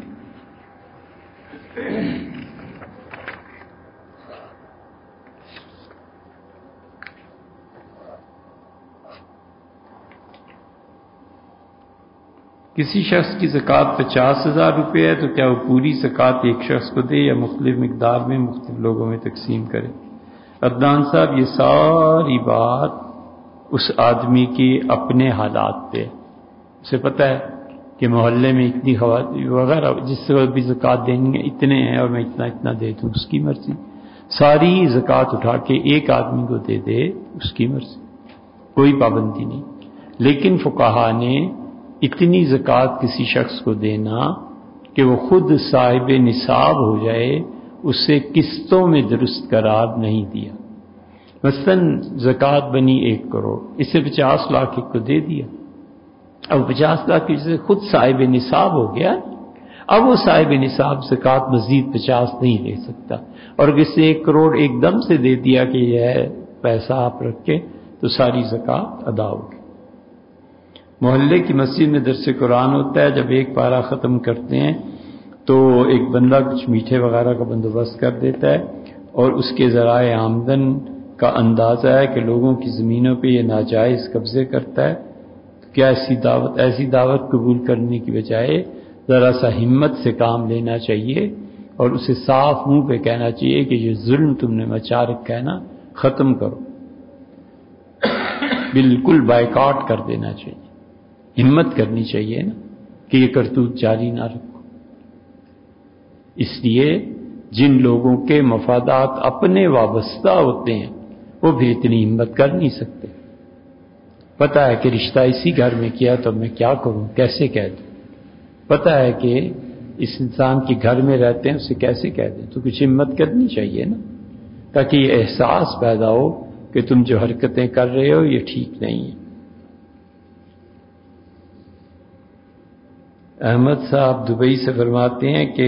کسی شخص کی زکوٰۃ پچاس ہزار روپے ہے تو کیا وہ پوری زکوٰۃ ایک شخص کو دے یا مختلف مقدار میں مختلف لوگوں میں تقسیم کرے؟ عدنان صاحب، یہ ساری بات اس آدمی کی اپنے حالات پہ، اسے پتہ ہے کہ محلے میں اتنی خواتین وغیرہ جس سے بھی زکوٰۃ دینی ہے اتنے ہیں اور میں اتنا اتنا دے دوں، اس کی مرضی۔ ساری زکوٰۃ اٹھا کے ایک آدمی کو دے دے، اس کی مرضی، کوئی پابندی نہیں۔ لیکن فقہا نے اتنی زکوٰۃ کسی شخص کو دینا کہ وہ خود صاحب نصاب ہو جائے، اسے قسطوں میں درست قرار نہیں دیا۔ مثلا زکوٰۃ بنی ایک کروڑ، اسے پچاس لاکھ ایک کو دے دیا، اب پچاس لاکھ کی سے خود صاحب نصاب ہو گیا، اب وہ صاحب نصاب زکوٰۃ مزید پچاس نہیں لے سکتا، اور اگر اسے ایک کروڑ ایک دم سے دے دیا کہ یہ ہے پیسہ آپ رکھ کے، تو ساری زکوٰۃ ادا ہوگی۔ محلے کی مسجد میں درس قرآن ہوتا ہے، جب ایک پارہ ختم کرتے ہیں تو ایک بندہ کچھ میٹھے وغیرہ کا بندوبست کر دیتا ہے، اور اس کے ذرائع آمدن کا اندازہ ہے کہ لوگوں کی زمینوں پہ یہ ناجائز قبضے کرتا ہے، تو کیا ایسی دعوت ایسی دعوت قبول کرنے کی بجائے ذرا سا ہمت سے کام لینا چاہیے، اور اسے صاف منہ پہ کہنا چاہیے کہ یہ ظلم تم نے مچا رکھا ہے نا، ختم کرو، بالکل بائیکاٹ کر دینا چاہیے، ہمت کرنی چاہیے نا کہ یہ کرتوت جاری نہ رکھو۔ اس لیے جن لوگوں کے مفادات اپنے وابستہ ہوتے ہیں وہ بھی اتنی ہمت کر نہیں سکتے، پتہ ہے کہ رشتہ اسی گھر میں کیا تو میں کیا کروں، کیسے کہہ دوں، پتہ ہے کہ اس انسان کے گھر میں رہتے ہیں اسے کیسے کہہ دیں، تو کچھ ہمت کرنی چاہیے نا، تاکہ یہ احساس پیدا ہو کہ تم جو حرکتیں کر رہے ہو یہ ٹھیک نہیں ہے۔ احمد صاحب دبئی سے فرماتے ہیں کہ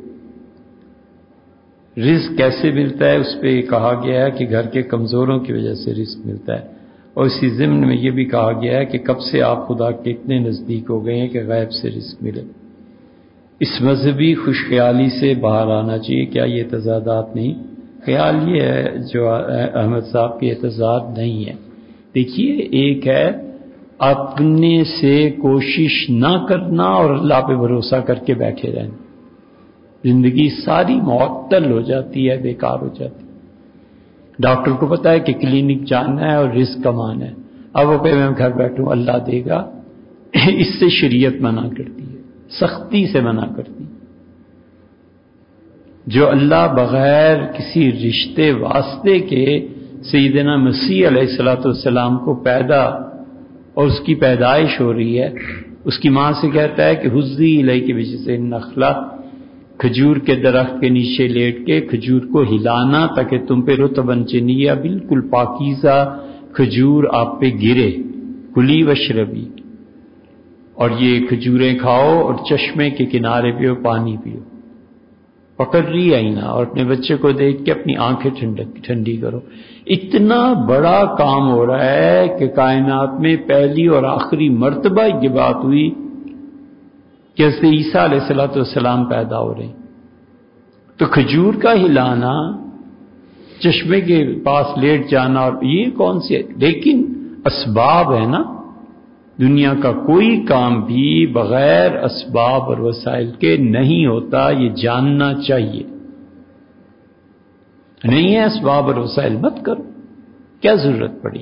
رزق کیسے ملتا ہے، اس پہ کہا گیا ہے کہ گھر کے کمزوروں کی وجہ سے رزق ملتا ہے، اور اسی ضمن میں یہ بھی کہا گیا ہے کہ کب سے آپ خدا کے اتنے نزدیک ہو گئے ہیں کہ غیب سے رزق ملے۔ اس مذہبی خوش خیالی سے باہر آنا چاہیے، کیا یہ تضادات نہیں؟ خیال یہ ہے جو احمد صاحب کے تضاد نہیں ہے۔ دیکھیے، ایک ہے اپنے سے کوشش نہ کرنا اور اللہ پہ بھروسہ کر کے بیٹھے رہنا، زندگی ساری معطل ہو جاتی ہے، بیکار ہو جاتی ہے۔ ڈاکٹر کو پتا ہے کہ کلینک جانا ہے اور رزق کمانا ہے، اب وہ کہ میں گھر بیٹھوں اللہ دے گا، اس سے شریعت منع کرتی ہے، سختی سے منع کرتی ہے۔ جو اللہ بغیر کسی رشتے واسطے کے سیدنا مسیح علیہ الصلوۃ والسلام کو پیدا اور اس کی پیدائش ہو رہی ہے، اس کی ماں سے کہتا ہے کہ حزی الیک بجذع النخلہ، کھجور کے درخت کے نیچے لیٹ کے کھجور کو ہلانا تاکہ تم پہ رطبا جنیہ، بالکل پاکیزہ کھجور آپ پہ گرے، کلی واشربی، اور یہ کھجوریں کھاؤ اور چشمے کے کنارے پیو، پانی پیو، پکڑ رہی آئینہ اور اپنے بچے کو دیکھ کے اپنی آنکھیں ٹھنڈی کرو۔ اتنا بڑا کام ہو رہا ہے کہ کائنات میں پہلی اور آخری مرتبہ یہ بات ہوئی کہ حضرت عیسیٰ علیہ الصلوۃ والسلام پیدا ہو رہے ہیں، تو کھجور کا ہلانا، چشمے کے پاس لیٹ جانا، اور یہ کون سے، لیکن اسباب ہے نا، دنیا کا کوئی کام بھی بغیر اسباب اور وسائل کے نہیں ہوتا، یہ جاننا چاہیے۔ نہیں ہے اسباب اور وسائل، مت کرو، کیا ضرورت پڑی؟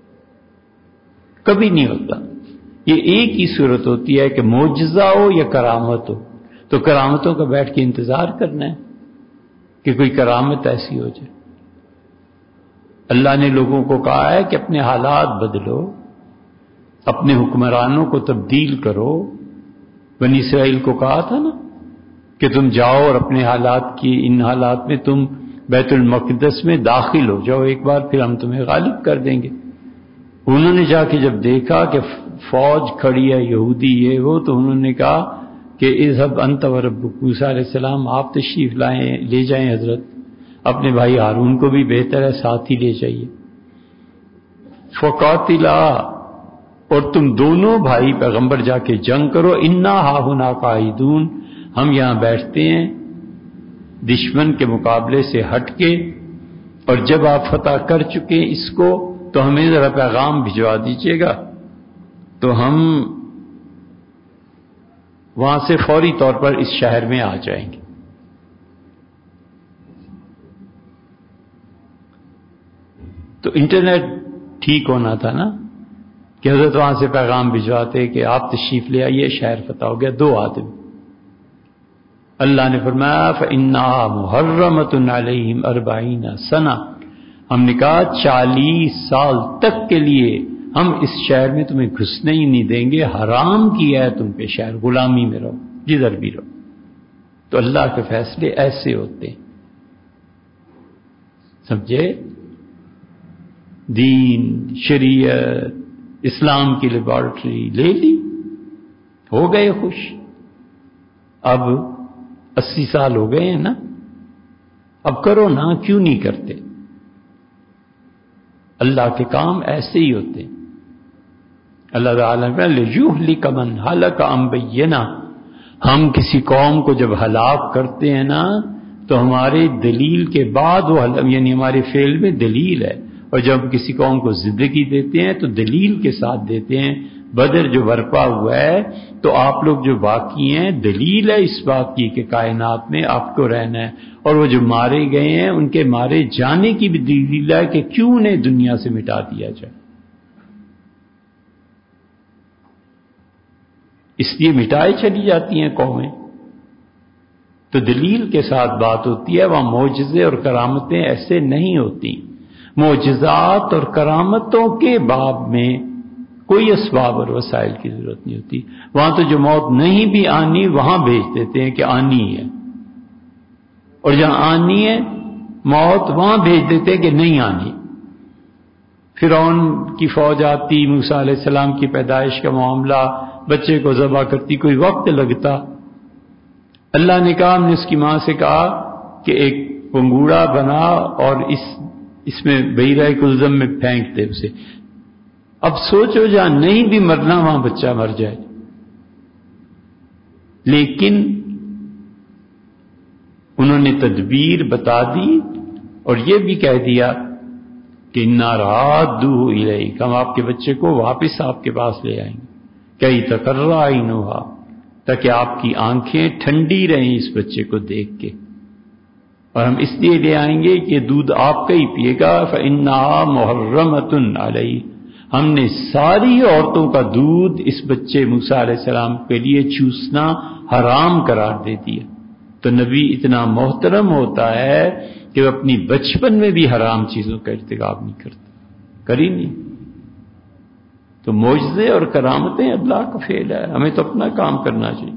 کبھی نہیں ہوتا۔ یہ ایک ہی صورت ہوتی ہے کہ معجزہ ہو یا کرامت ہو، تو کرامتوں کا بیٹھ کے انتظار کرنا ہے کہ کوئی کرامت ایسی ہو جائے۔ اللہ نے لوگوں کو کہا ہے کہ اپنے حالات بدلو، اپنے حکمرانوں کو تبدیل کرو۔ بنی اسرائیل کو کہا تھا نا کہ تم جاؤ اور اپنے حالات کی، ان حالات میں تم بیت المقدس میں داخل ہو جاؤ ایک بار، پھر ہم تمہیں غالب کر دیں گے۔ انہوں نے جا کے جب دیکھا کہ فوج کھڑی ہے یہودی یہ وہ، تو انہوں نے کہا کہ اذهب انت وربک، موسیٰ علیہ السلام آپ تشریف لائیں، لے جائیں حضرت، اپنے بھائی ہارون کو بھی بہتر ہے ساتھ ہی لے جائیے۔ فقاتلا، اور تم دونوں بھائی پیغمبر جا کے جنگ کرو، انا ہاہنا قاعدون، ہم یہاں بیٹھتے ہیں دشمن کے مقابلے سے ہٹ کے، اور جب آپ فتح کر چکے اس کو تو ہمیں ذرا پیغام بھجوا دیجیے گا، تو ہم وہاں سے فوری طور پر اس شہر میں آ جائیں گے۔ تو انٹرنیٹ ٹھیک ہونا تھا نا کہ حضرت وہاں سے پیغام بھجواتے کہ آپ تشریف لے آئیے، شہر فتح ہو گیا۔ دو آدمی، اللہ نے فرمایا فَإِنَّهَا مُحَرَّمَةٌ عَلَيْهِمْ أَرْبَعِينَ سَنَةً، ہم نے کہا چالیس سال تک کے لیے ہم اس شہر میں تمہیں گھسنے ہی نہیں دیں گے، حرام کیا ہے تم پہ شہر، غلامی میں رہو، جدھر بھی رہو۔ تو اللہ کے فیصلے ایسے ہوتے ہیں، سمجھے؟ دین، شریعت، اسلام کی لیبارٹری لے لی، ہو گئے خوش۔ اب اسی سال ہو گئے ہیں نا، اب کرو نا، کیوں نہیں کرتے؟ اللہ کے کام ایسے ہی ہوتے ہیں۔ اللہ تعالیٰ نے لِيُهْلِكَ مَنْ هَلَكَ عَنْ بَيِّنَةٍ، ہم کسی قوم کو جب ہلاک کرتے ہیں نا تو ہمارے دلیل کے بعد وہ، یعنی ہمارے فعل میں دلیل ہے، اور جب کسی قوم کو زندگی دیتے ہیں تو دلیل کے ساتھ دیتے ہیں۔ بدر جو برپا ہوا ہے تو آپ لوگ جو باقی ہیں، دلیل ہے اس بات کی کہ کائنات میں آپ کو رہنا ہے، اور وہ جو مارے گئے ہیں ان کے مارے جانے کی بھی دلیل ہے کہ کیوں انہیں دنیا سے مٹا دیا جائے۔ اس لیے مٹائے چلی جاتی ہیں قومیں، تو دلیل کے ساتھ بات ہوتی ہے، وہاں معجزے اور کرامتیں ایسے نہیں ہوتی۔ معجزات اور کرامتوں کے باب میں کوئی اسباب اور وسائل کی ضرورت نہیں ہوتی۔ وہاں تو جو موت نہیں بھی آنی وہاں بھیج دیتے ہیں کہ آنی ہے، اور جہاں آنی ہے موت وہاں بھیج دیتے ہیں کہ نہیں آنی۔ فرعون کی فوج آتی، موسیٰ علیہ السلام کی پیدائش کا معاملہ، بچے کو ذبح کرتی، کوئی وقت لگتا۔ اللہ نے کہا، ہم نے اس کی ماں سے کہا کہ ایک پنگوڑا بنا اور اس اس میں بحیرہ کلزم میں پھینک دے اسے۔ اب سوچو جہاں نہیں بھی مرنا وہاں بچہ مر جائے، لیکن انہوں نے تدبیر بتا دی اور یہ بھی کہہ دیا کہ اِنَّا رَادُّوهُ إِلَيْكَ، ہم آپ کے بچے کو واپس آپ کے پاس لے آئیں گے، کئی تقرّ عَيْنُهَا، تاکہ آپ کی آنکھیں ٹھنڈی رہیں اس بچے کو دیکھ کے، اور ہم اس لیے لے آئیں گے کہ دودھ آپ کا ہی پیے گا۔ فَإِنَّهَا مُحَرَّمَةٌ عَلَيْهِ، ہم نے ساری عورتوں کا دودھ اس بچے موسیٰ علیہ السلام کے لیے چوسنا حرام قرار دے دیا۔ تو نبی اتنا محترم ہوتا ہے کہ وہ اپنی بچپن میں بھی حرام چیزوں کا ارتکاب نہیں کرتا، کر ہی نہیں۔ تو معجزے اور کرامتیں اللہ کا فعل ہے، ہمیں تو اپنا کام کرنا چاہیے۔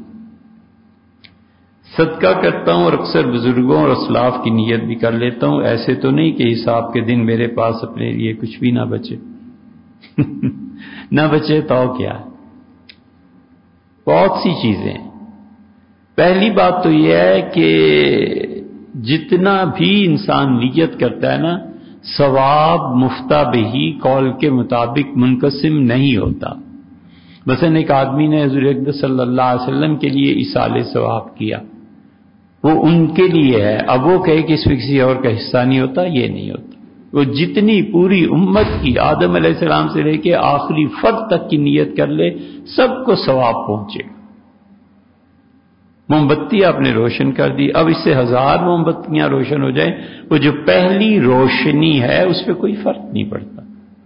صدقہ کرتا ہوں اور اکثر بزرگوں اور اسلاف کی نیت بھی کر لیتا ہوں، ایسے تو نہیں کہ حساب کے دن میرے پاس اپنے لیے کچھ بھی نہ بچے۔ نہ بچے تو کیا، بہت سی چیزیں ہیں۔ پہلی بات تو یہ ہے کہ جتنا بھی انسان نیت کرتا ہے نا، ثواب مفتہ بہی قول کے مطابق منقسم نہیں ہوتا۔ مثلا ایک آدمی نے حضور اقدس صلی اللہ علیہ وسلم کے لیے ایصال ثواب کیا، وہ ان کے لیے ہے، اب وہ کہے کہ اس میں کسی اور کا حصہ نہیں ہوتا، یہ نہیں ہوتا۔ وہ جتنی پوری امت کی آدم علیہ السلام سے لے کے آخری فرد تک کی نیت کر لے، سب کو ثواب پہنچے گا۔ موم بتی آپ نے روشن کر دی، اب اس سے ہزار موم بتیاں روشن ہو جائیں، وہ جو پہلی روشنی ہے اس پہ کوئی فرق نہیں پڑتا۔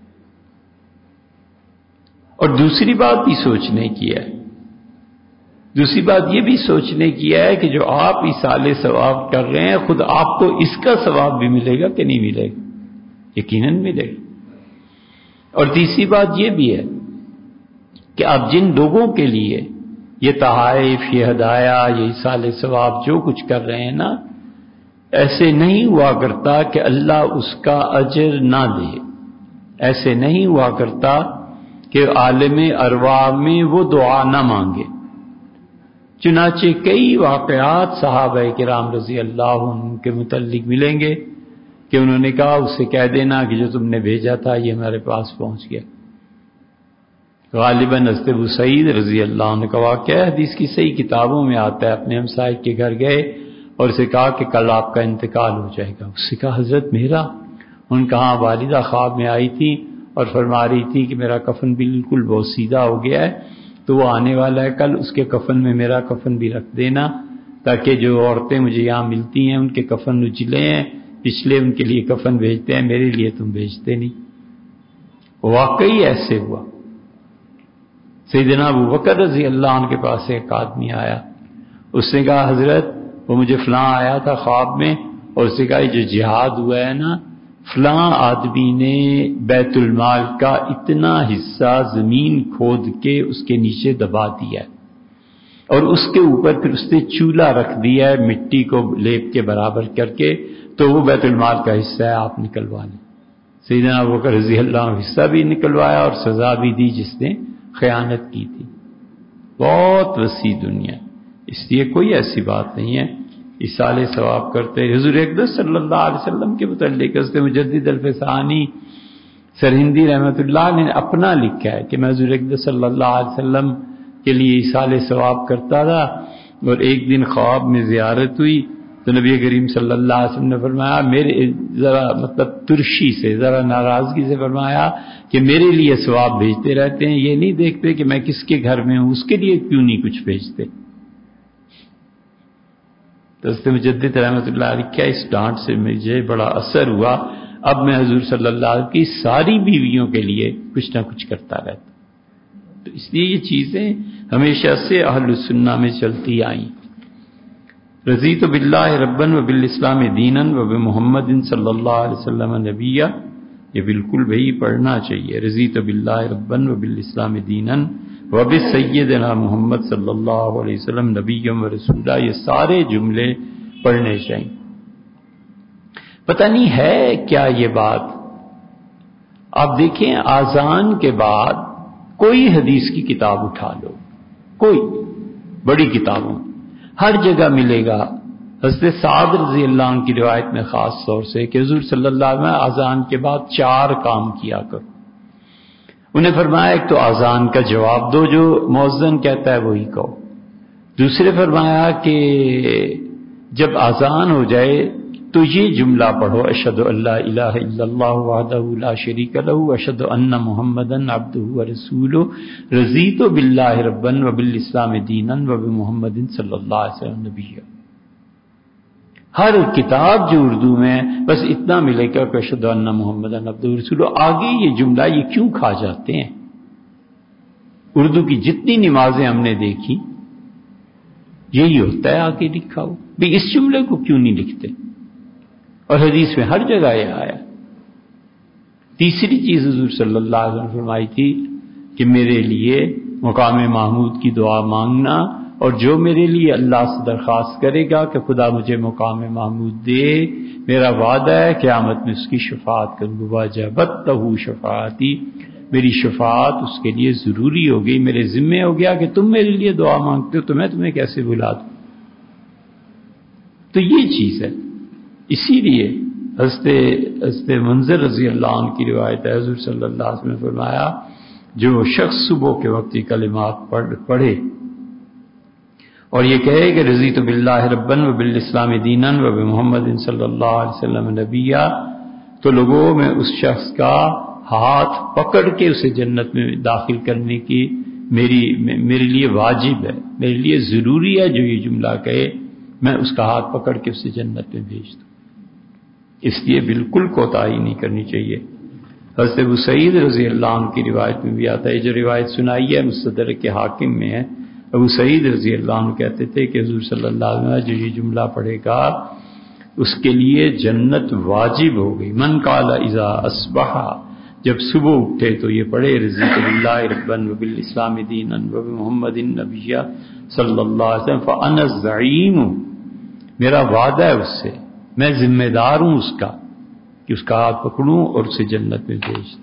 اور دوسری بات بھی سوچنے کی ہے، دوسری بات یہ بھی سوچنے کی ہے کہ جو آپ ایصال ثواب کر رہے ہیں، خود آپ کو اس کا ثواب بھی ملے گا کہ نہیں ملے گا؟ یقیناً ملے گا۔ اور تیسری بات یہ بھی ہے کہ آپ جن لوگوں کے لیے یہ تحائف، یہ ہدایہ، یہ ایصال ثواب جو کچھ کر رہے ہیں نا، ایسے نہیں ہوا کرتا کہ اللہ اس کا اجر نہ دے، ایسے نہیں ہوا کرتا کہ عالم ارواح میں وہ دعا نہ مانگے۔ چنانچہ کئی واقعات صحابہ کرام رضی اللہ عنہ کے متعلق ملیں گے کہ انہوں نے کہا اس سے کہہ دینا کہ جو تم نے بھیجا تھا یہ ہمارے پاس پہنچ گیا۔ غالباً حضرت ابو سعید رضی اللہ عنہ کا واقعہ ہے، حدیث کی صحیح کتابوں میں آتا ہے، اپنے ہمسائے کے گھر گئے اور اسے کہا کہ کل آپ کا انتقال ہو جائے گا۔ اس سے کہا حضرت میرا؟ ان کہا والدہ خواب میں آئی تھی اور فرما رہی تھی کہ میرا کفن بالکل بہت سیدھا ہو گیا ہے، تو وہ آنے والا ہے کل، اس کے کفن میں میرا کفن بھی رکھ دینا تاکہ جو عورتیں مجھے یہاں ملتی ہیں ان کے کفن اجلے ہیں، پچھلے ان کے لیے کفن بھیجتے ہیں، میرے لیے تم بھیجتے نہیں۔ واقعی ایسے ہوا۔ سیدنا ابو بکر رضی اللہ عنہ کے پاس ایک آدمی آیا، اس نے کہا حضرت وہ مجھے فلاں آیا تھا خواب میں اور اس نے کہا یہ جو جہاد ہوا ہے نا، فلاں آدمی نے بیت المال کا اتنا حصہ زمین کھود کے اس کے نیچے دبا دیا ہے اور اس کے اوپر پھر اس نے چولہا رکھ دیا ہے مٹی کو لیپ کے برابر کر کے، تو وہ بیت المال کا حصہ ہے، آپ نکلوا لیں۔ سیدنا ابو بکر رضی اللہ عنہ حصہ بھی نکلوایا اور سزا بھی دی جس نے خیانت کی تھی۔ بہت وسیع دنیا، اس لیے کوئی ایسی بات نہیں ہے۔ ایصال ثواب کرتے حضور اقدس صلی اللہ علیہ وسلم کے متعلق حضرت مجدد الفسانی سرہندی رحمۃ اللہ نے اپنا لکھا ہے کہ میں حضور اقدس صلی اللہ علیہ وسلم کے لیے ایصال ثواب کرتا تھا، اور ایک دن خواب میں زیارت ہوئی تو نبی کریم صلی اللہ علیہ وسلم نے فرمایا، میرے ذرا مطلب ترشی سے، ذرا ناراضگی سے فرمایا کہ میرے لیے ثواب بھیجتے رہتے ہیں، یہ نہیں دیکھتے کہ میں کس کے گھر میں ہوں، اس کے لیے کیوں نہیں کچھ بھیجتے؟ تو حضرت مجدد رحمۃ اللہ علیہ کیا اس ڈانٹ سے مجھے بڑا اثر ہوا، اب میں حضور صلی اللہ علیہ وسلم کی ساری بیویوں کے لیے کچھ نہ کچھ کرتا رہتا۔ تو اس لیے یہ چیزیں ہمیشہ سے اہل السنہ میں چلتی آئیں۔ رضیت باللہ ربا وبالاسلام دینا وبمحمد صلی اللہ علیہ وسلم نبیا، یہ بالکل بھئی پڑھنا چاہیے۔ رضیت باللہ ربا وبالاسلام دینا وبسیدنا محمد صلی اللہ علیہ وسلم نبیا و رسولا، یہ سارے جملے پڑھنے چاہیے۔ پتہ نہیں ہے کیا یہ بات، آپ دیکھیں آذان کے بعد کوئی حدیث کی کتاب اٹھا لو، کوئی بڑی کتابوں ہر جگہ ملے گا حضرت سعد رضی اللہ عنہ کی روایت میں خاص طور سے کہ حضور صلی اللہ علیہ وسلم اذان کے بعد چار کام کیا کرو۔ انہیں فرمایا ایک تو اذان کا جواب دو، جو مؤذن کہتا ہے وہی کہو۔ دوسرے فرمایا کہ جب اذان ہو جائے تو یہ جملہ پڑھو، اشہد ان لا الہ الا اللہ وحدہ لا شریک لہ اشہد ان محمدا عبدہ ورسولہ رضیت باللہ ربا وبالاسلام دینا وبمحمد صلی اللہ علیہ وسلم نبیا۔ ہر کتاب جو اردو میں بس اتنا ملے گا کہ اشہد ان محمدا عبدہ ورسولہ، آگے یہ جملہ یہ کیوں کھا جاتے ہیں؟ اردو کی جتنی نمازیں ہم نے دیکھی یہی ہوتا ہے آگے لکھا ہو، بھی اس جملے کو کیوں نہیں لکھتے؟ اور حدیث میں ہر جگہ یہ آیا۔ تیسری چیز حضور صلی اللہ علیہ وسلم فرمائی تھی کہ میرے لیے مقام محمود کی دعا مانگنا، اور جو میرے لیے اللہ سے درخواست کرے گا کہ خدا مجھے مقام محمود دے، میرا وعدہ ہے قیامت میں اس کی شفاعت کروں گا، وجبت لہ شفاعتی، میری شفاعت اس کے لیے ضروری ہو گئی، میرے ذمے ہو گیا کہ تم میرے لیے دعا مانگتے ہو تو میں تمہیں کیسے بھلا دوں؟ تو یہ چیز ہے. اسی لیے حضرت حضرت منذر رضی اللہ عنہ کی روایت ہے، حضور صلی اللہ علیہ وسلم نے فرمایا جو شخص صبح کے وقت یہ کلمات پڑھ پڑھے اور یہ کہے کہ رضیت باللہ ربا وبالاسلام دینا وبمحمد صلی اللہ علیہ وسلم نبیا، تو لوگوں میں اس شخص کا ہاتھ پکڑ کے اسے جنت میں داخل کرنے کی میری میرے لیے واجب ہے، میرے لیے ضروری ہے جو یہ جملہ کہے میں اس کا ہاتھ پکڑ کے اسے جنت میں بھیج دوں. اس لیے بالکل کوتاہی نہیں کرنی چاہیے. حضرت ابو سعید رضی اللہ عنہ کی روایت میں بھی آتا ہے، جو روایت سنائی ہے مستدرک کے حاکم میں ہے. ابو سعید رضی اللہ عنہ کہتے تھے کہ حضور صلی اللہ علیہ وسلم جو یہ جملہ پڑھے گا اس کے لیے جنت واجب ہو گئی. من قال اذا اصبح، جب صبح اٹھے تو یہ پڑھے رضیت باللہ ربا وبالاسلام دینا وبمحمد نبی صلی اللہ علیہ وسلم فانا الزعیم، میرا وعدہ ہے اس سے، میں ذمہ دار ہوں اس کا کہ اس کا ہاتھ پکڑوں اور اسے جنت میں بھیج دوں.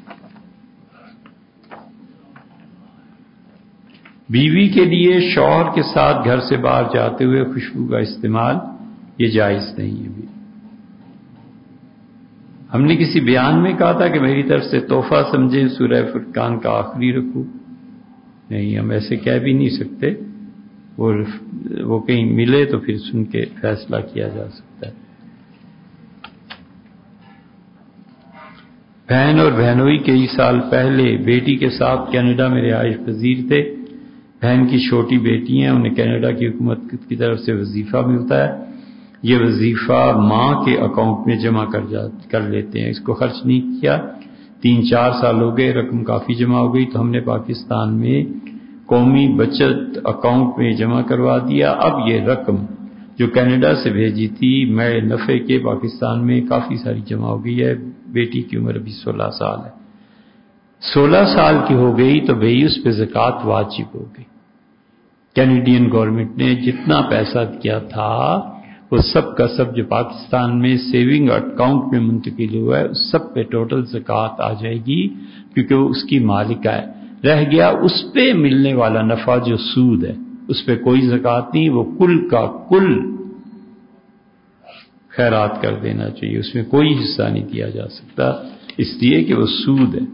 بیوی کے لیے شوہر کے ساتھ گھر سے باہر جاتے ہوئے خوشبو کا استعمال یہ جائز نہیں ہے. بھی ہم نے کسی بیان میں کہا تھا کہ میری طرف سے تحفہ سمجھیں سورہ فرقان کا آخری رکوع، نہیں، ہم ایسے کہہ بھی نہیں سکتے، وہ وہ کہیں ملے تو پھر سن کے فیصلہ کیا جا سکتا ہے. بہن اور بہنوئی کئی سال پہلے بیٹی کے ساتھ کینیڈا میں رہائش پذیر تھے. بہن کی چھوٹی بیٹی ہیں، انہیں کینیڈا کی حکومت کی طرف سے وظیفہ ملتا ہے. یہ وظیفہ ماں کے اکاؤنٹ میں جمع کر جا کر لیتے ہیں، اس کو خرچ نہیں کیا. تین چار سال ہو گئے، رقم کافی جمع ہو گئی تو ہم نے پاکستان میں قومی بچت اکاؤنٹ میں جمع کروا دیا. اب یہ رقم جو کینیڈا سے بھیجی تھی میں نفع کے پاکستان میں کافی ساری جمع ہو گئی ہے. بیٹی کی عمر ابھی سولہ سال ہے. سولہ سال کی ہو گئی تو بھئی اس پہ زکوٰۃ واجب ہو گئی. کینیڈین گورنمنٹ نے جتنا پیسہ دیا تھا وہ سب کا سب جو پاکستان میں سیونگ اکاؤنٹ میں منتقل ہوا ہے اس سب پہ ٹوٹل زکوٰۃ آ جائے گی، کیونکہ وہ اس کی مالکہ ہے. رہ گیا اس پہ ملنے والا نفع جو سود ہے، اس پہ کوئی زکوٰۃ نہیں، وہ کل کا کل خیرات کر دینا چاہیے، اس میں کوئی حصہ نہیں دیا جا سکتا اس لیے کہ وہ سود ہے.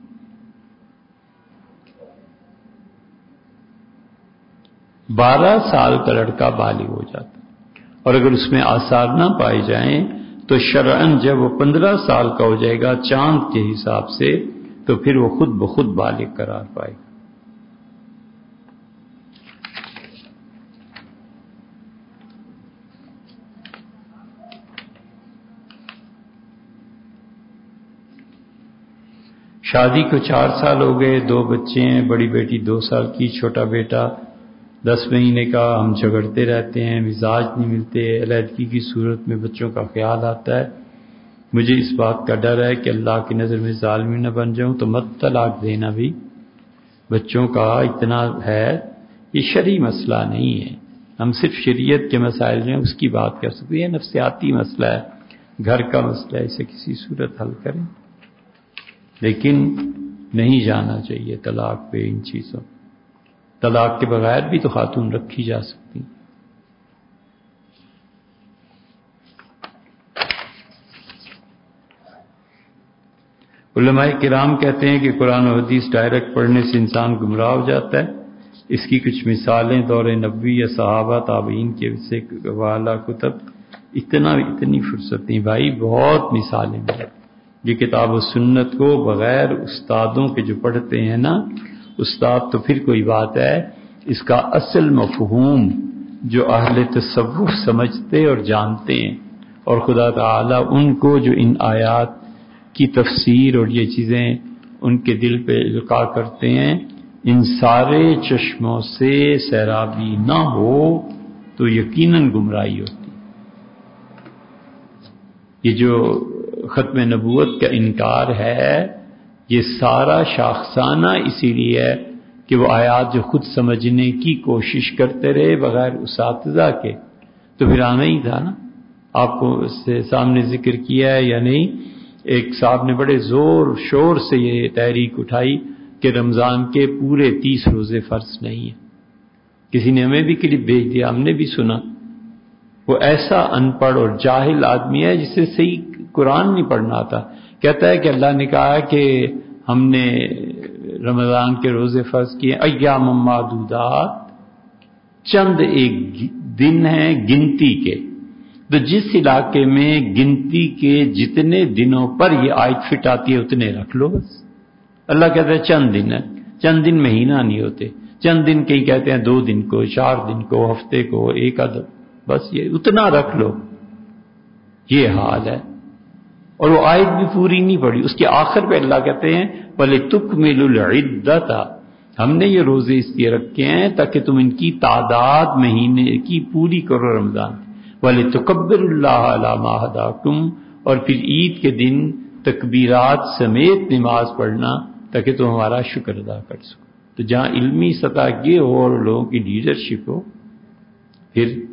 بارہ سال کا لڑکا بالغ ہو جاتا اور اگر اس میں آثار نہ پائے جائیں تو شرعاً جب وہ پندرہ سال کا ہو جائے گا چاند کے حساب سے تو پھر وہ خود بخود بالغ قرار پائے گا. شادی کو چار سال ہو گئے، دو بچے ہیں، بڑی بیٹی دو سال کی، چھوٹا بیٹا دس مہینے کا. ہم جھگڑتے رہتے ہیں، مزاج نہیں ملتے، علیحدگی کی صورت میں بچوں کا خیال آتا ہے. مجھے اس بات کا ڈر ہے کہ اللہ کی نظر میں ظالم نہ بن جاؤں تو مت طلاق دینا. بھی بچوں کا اتنا ہے، یہ شرعی مسئلہ نہیں ہے، ہم صرف شریعت کے مسائل میں اس کی بات کر سکتے ہیں. نفسیاتی مسئلہ ہے، گھر کا مسئلہ ہے، اسے کسی صورت حل کریں، لیکن نہیں جانا چاہیے طلاق پہ. ان چیزوں طلاق کے بغیر بھی تو خاتون رکھی جا سکتی. علماء کرام کہتے ہیں کہ قرآن و حدیث ڈائریکٹ پڑھنے سے انسان گمراہ ہو جاتا ہے. اس کی کچھ مثالیں دور نبوی یا صحابہ تابعین کے سے والا کتب اتنا اتنی فرصت نہیں بھائی، بہت مثالیں ہیں. یہ کتاب و سنت کو بغیر استادوں کے جو پڑھتے ہیں نا، استاد تو پھر کوئی بات ہے، اس کا اصل مفہوم جو اہل تصوف سمجھتے اور جانتے ہیں، اور خدا تعالی ان کو جو ان آیات کی تفسیر اور یہ چیزیں ان کے دل پہ القاء کرتے ہیں، ان سارے چشموں سے سیرابی نہ ہو تو یقیناً گمراہی ہوتی. یہ جو ختم نبوت کا انکار ہے یہ سارا شاخسانہ اسی لیے ہے کہ وہ آیات جو خود سمجھنے کی کوشش کرتے رہے بغیر اساتذہ کے، تو پھر آنا ہی تھا نا. آپ کو اس سے سامنے ذکر کیا ہے یا نہیں ایک صاحب نے بڑے زور شور سے یہ تحریک اٹھائی کہ رمضان کے پورے تیس روزے فرض نہیں ہیں. کسی نے ہمیں بھی کلپ بھیج دیا، ہم نے بھی سنا. وہ ایسا ان پڑھ اور جاہل آدمی ہے جسے صحیح قرآن نہیں پڑھنا آتا. کہتا ہے کہ اللہ نے کہا کہ ہم نے رمضان کے روزے فرض کیے ایام معدودات، چند ایک دن ہیں گنتی کے. تو جس علاقے میں گنتی کے جتنے دنوں پر یہ آیت فٹ آتی ہے اتنے رکھ لو بس. اللہ کہتا ہے چند دن ہے، چند دن مہینہ نہیں ہوتے، چند دن کئی کہتے ہیں دو دن کو، چار دن کو، ہفتے کو، ایک آدھ، بس یہ اتنا رکھ لو. یہ حال ہے. اور وہ آیت بھی پوری نہیں پڑی، اس کے آخر پہ اللہ کہتے ہیں وَلِتُكْمِلُوا الْعِدَّةَ، ہم نے یہ روزے اس لیے رکھے ہیں تاکہ تم ان کی تعداد مہینے کی پوری کرو رمضان. وَلِتُكَبِّرُوا اللَّهَ عَلَى مَا هَدَاكُمْ، اور پھر عید کے دن تکبیرات سمیت نماز پڑھنا تاکہ تم ہمارا شکر ادا کر سکو. تو جہاں علمی سطح یہ ہو اور لوگوں کی لیڈرشپ ہو، پھر